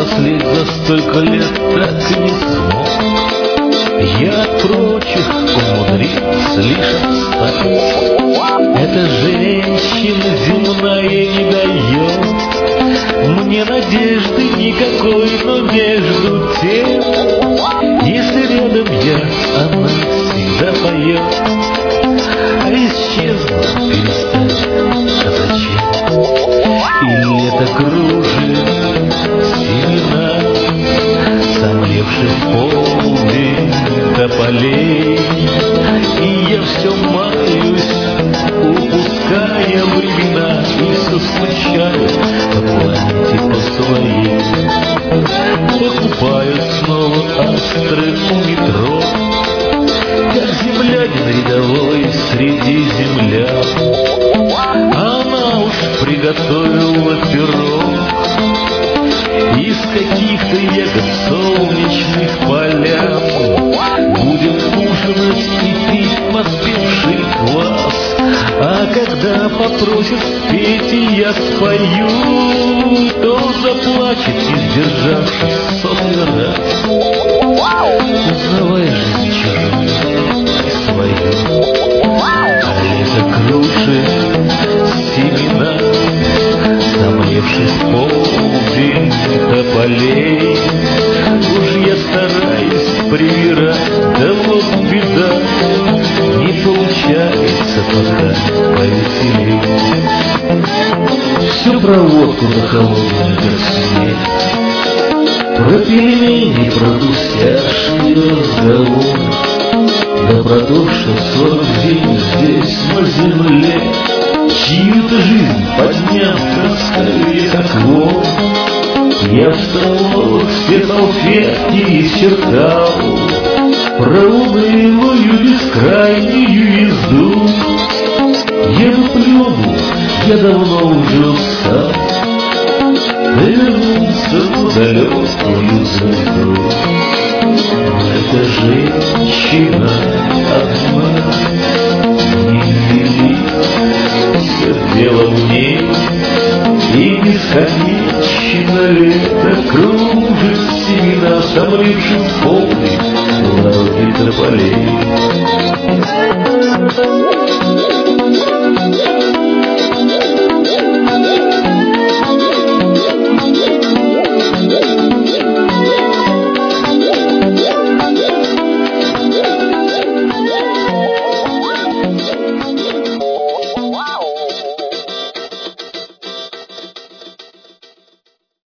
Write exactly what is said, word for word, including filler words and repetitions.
повзрослеть за столько лет так и не смог. Я от прочих умудрился лишь отстать. Эта женщина земная не дает мне надежды никакой, но между тем, если рядом я, она всегда поет. А исчезла, перестать, а зачем? И лето кружит семена, сомлевших полдень тополей. И я все маюсь, упуская времена, и все скучаю по планете по своей. Покупаю снова астры у метро, как землянин рядовой среди землян. Она уж приготовила пирог из каких-то ягод солнечных полян. Будем ужинать и пить поспевший квас, а когда попросит спеть и я спою, то заплачет, не сдержавшись сотый раз, узнавая жизнь чужую и свою. А лето крушит семена, сомлевших полдень тополей. Уж я стараюсь привирать, да вот беда, не получается пока повеселей. Все про водку на холодную версию, про пельмени, про густяшный разговор, да про то, что сорок дней здесь на земле чью-то жизнь подняв, как скорее, как вор. Я в столовых все салфетки исчеркал про унылую бескрайнюю езду. Я плюнул, я давно уже устал, да вернулся в далекую звезду. Эта женщина одна не велит, все дело в ней, и бесконечно лето кружит семена, сомливших полный лавки тополей.